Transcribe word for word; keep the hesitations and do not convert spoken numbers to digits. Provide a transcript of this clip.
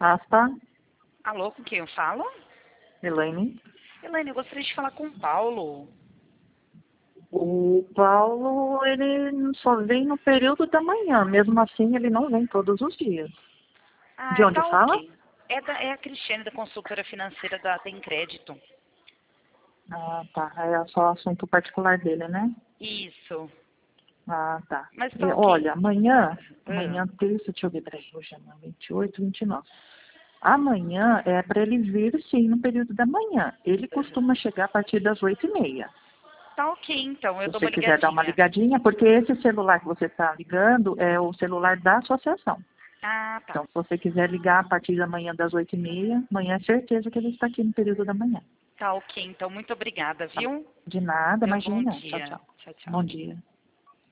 Aspa, Alô, com quem eu falo? Elaine. Elaine, eu gostaria de falar com o Paulo. O Paulo, ele só vem no período da manhã. Mesmo assim, ele não vem todos os dias. De Ah, onde tá fala? ok. É, da, é a Cristiane, da consultora financeira da Tem Crédito. Ah, tá. É só assunto particular dele, né? Isso. Ah, tá. Mas E, tá ok. olha, amanhã, Ah, amanhã, terça, deixa eu ver, peraí, hoje é vinte e oito, vinte e nove. Amanhã é para ele vir, sim, no período da manhã. Ele costuma chegar a partir das oito e meia. tá ok, então. Eu Se dou você uma quiser dar uma ligadinha. ligadinha, porque esse celular que você está ligando é o celular da associação. Ah, tá. Então, se você quiser ligar a partir da manhã das oito e meia, amanhã é certeza que ele está aqui no período da manhã. Tá ok, então. Muito obrigada, Tá bom? viu? De nada, Tenha um bom imagina. Tchau, dia. tchau. Tchau, tchau. Bom dia.